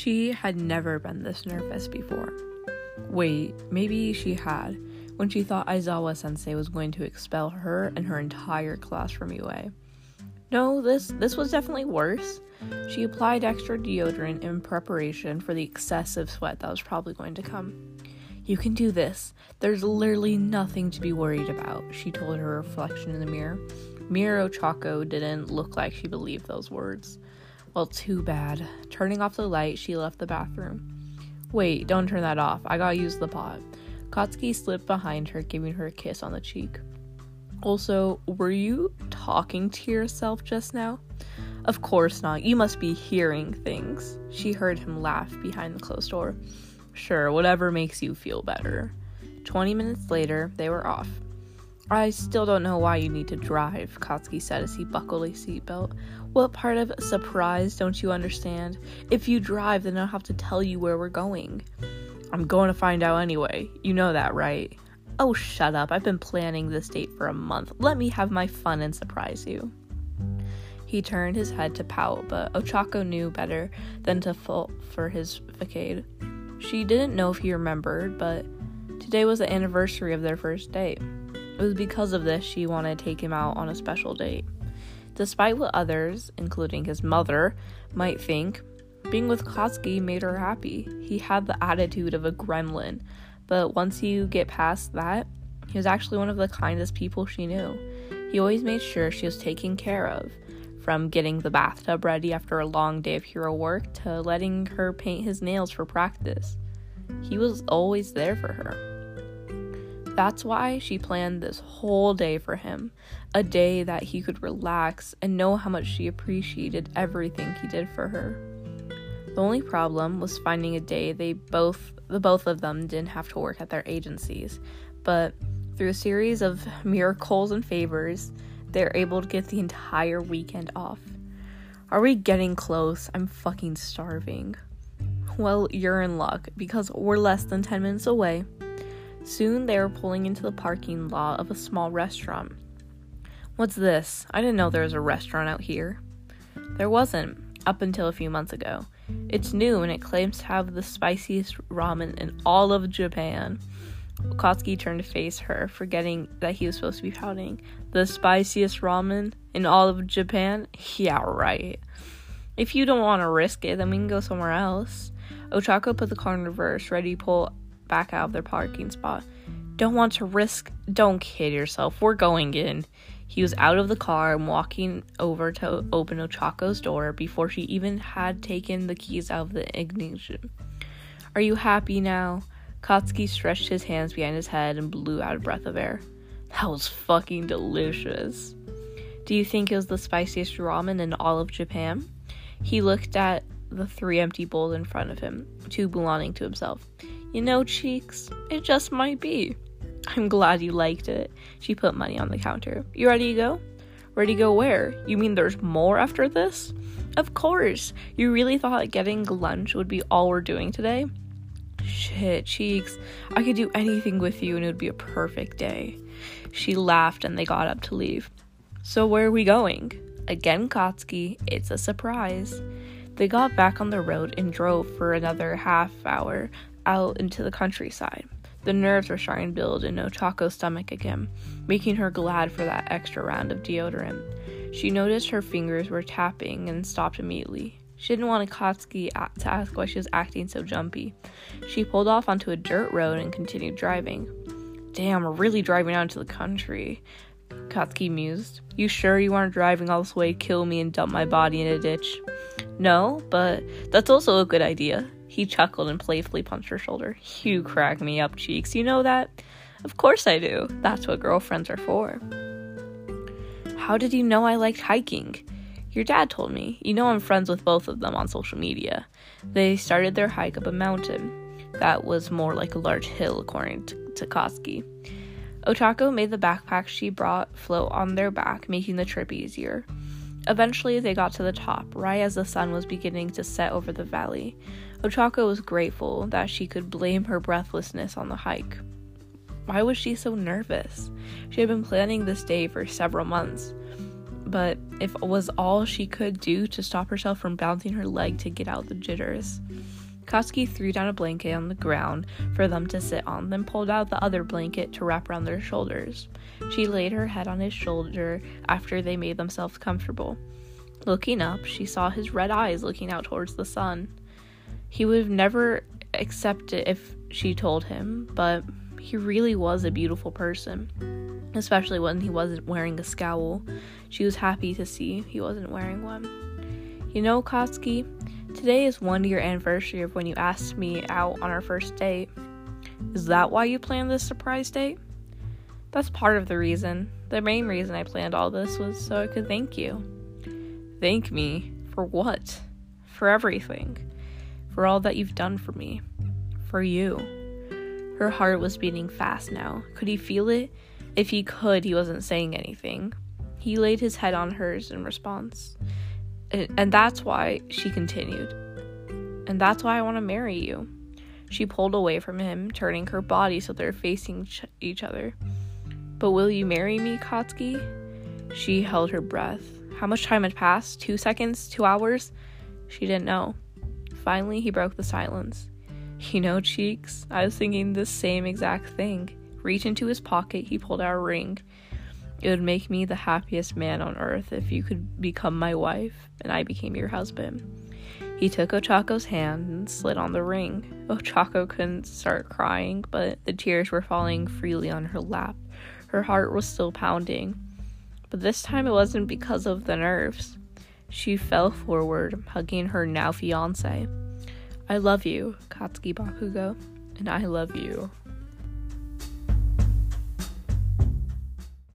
She had never been this nervous before. Wait, maybe she had, when she thought Aizawa-sensei was going to expel her and her entire class from UA. No, this was definitely worse. She applied extra deodorant in preparation for the excessive sweat that was probably going to come. "You can do this. There's literally nothing to be worried about," she told her reflection in the mirror. Miro Ochako didn't look like she believed those words. Well, too bad. Turning off the light, she left the bathroom. "Wait, don't turn that off. I gotta use the pot." Katsuki slipped behind her, giving her a kiss on the cheek. "Also, were you talking to yourself just now?" "Of course not. You must be hearing things." She heard him laugh behind the closed door. "Sure, whatever makes you feel better." 20 minutes later, they were off. "I still don't know why you need to drive," Katsuki said as he buckled a seatbelt. "What part of surprise don't you understand? If you drive, then I'll have to tell you where we're going." "I'm going to find out anyway. You know that, right?" "Oh, shut up. I've been planning this date for a month. Let me have my fun and surprise you." He turned his head to pout, but Ochako knew better than to fall for his facade. She didn't know if he remembered, but today was the anniversary of their first date. It was because of this she wanted to take him out on a special date. Despite what others, including his mother, might think, being with Katsuki made her happy. He had the attitude of a gremlin, but once you get past that, he was actually one of the kindest people she knew. He always made sure she was taken care of, from getting the bathtub ready after a long day of hero work to letting her paint his nails for practice. He was always there for her. That's why she planned this whole day for him, a day that he could relax and know how much she appreciated everything he did for her. The only problem was finding a day the both of them didn't have to work at their agencies, but through a series of miracles and favors, they're able to get the entire weekend off. "Are we getting close? I'm fucking starving." "Well, you're in luck, because we're less than 10 minutes away." Soon they were pulling into the parking lot of a small restaurant. "What's this? I didn't know there was a restaurant out here." There wasn't, up until a few months ago. It's new and it claims to have the spiciest ramen in all of Japan. Katsuki turned to face her, forgetting that he was supposed to be pouting. "The spiciest ramen in all of Japan? Yeah, right. If you don't want to risk it, then we can go somewhere else." Ochako put the car in reverse, ready to pull back out of their parking spot. "Don't want to risk? Don't kid yourself. We're going in." He was out of the car and walking over to open Ochako's door before she even had taken the keys out of the ignition. "Are you happy now?" Katsuki stretched his hands behind his head and blew out a breath of air. "That was fucking delicious." "Do you think it was the spiciest ramen in all of Japan?" He looked at the 3 empty bowls in front of him, 2 belonging to himself. "You know, Cheeks, it just might be." "I'm glad you liked it." She put money on the counter. "You ready to go?" "Ready to go where? You mean there's more after this?" "Of course. You really thought getting lunch would be all we're doing today?" "Shit, Cheeks. I could do anything with you and it would be a perfect day." She laughed and they got up to leave. "So where are we going?" Again, Katsuki, it's a surprise. They got back on the road and drove for another half hour out into the countryside. The nerves were starting to build in Ochako's stomach again, making her glad for that extra round of deodorant. She noticed her fingers were tapping and stopped immediately. She didn't want Katsuki to ask why she was acting so jumpy. She pulled off onto a dirt road and continued driving. "Damn, we're really driving out into the country," Katsuki mused. "You sure you aren't driving all this way to kill me and dump my body in a ditch?" "No, but that's also a good idea." He chuckled and playfully punched her shoulder. "You crack me up, Cheeks. You know that?" "Of course I do. That's what girlfriends are for." "How did you know I liked hiking?" "Your dad told me. You know I'm friends with both of them on social media." They started their hike up a mountain. That was more like a large hill, according to Katsuki. Ochako made the backpack she brought float on their back, making the trip easier. Eventually, they got to the top, right as the sun was beginning to set over the valley. Ochako was grateful that she could blame her breathlessness on the hike. Why was she so nervous? She had been planning this day for several months. But if it was all she could do to stop herself from bouncing her leg to get out the jitters. Katsuki threw down a blanket on the ground for them to sit on, then pulled out the other blanket to wrap around their shoulders. She laid her head on his shoulder after they made themselves comfortable. Looking up, she saw his red eyes looking out towards the sun. He would have never accepted it if she told him, but he really was a beautiful person, especially when he wasn't wearing a scowl. She was happy to see he wasn't wearing one. You know, Katsuki, today is 1 year anniversary of when you asked me out on our first date. Is that why you planned this surprise date? That's part of the reason. The main reason I planned all this was so I could thank you. Thank me? For what? For everything. For all that you've done for me. For you. Her heart was beating fast now. Could he feel it? If he could, he wasn't saying anything. He laid his head on hers in response. And that's why, she continued. And that's why I want to marry you. She pulled away from him, turning her body so they're facing each other. But will you marry me, Katsuki? She held her breath. How much time had passed? 2 seconds? 2 hours? She didn't know. Finally, he broke the silence. You know, Cheeks, I was thinking the same exact thing. Reaching into his pocket, he pulled out a ring. It would make me the happiest man on earth if you could become my wife and I became your husband. He took Ochako's hand and slid on the ring. Ochako couldn't start crying, but the tears were falling freely on her lap. Her heart was still pounding. But this time it wasn't because of the nerves. She fell forward, hugging her now fiancé. I love you, Katsuki Bakugo, and I love you.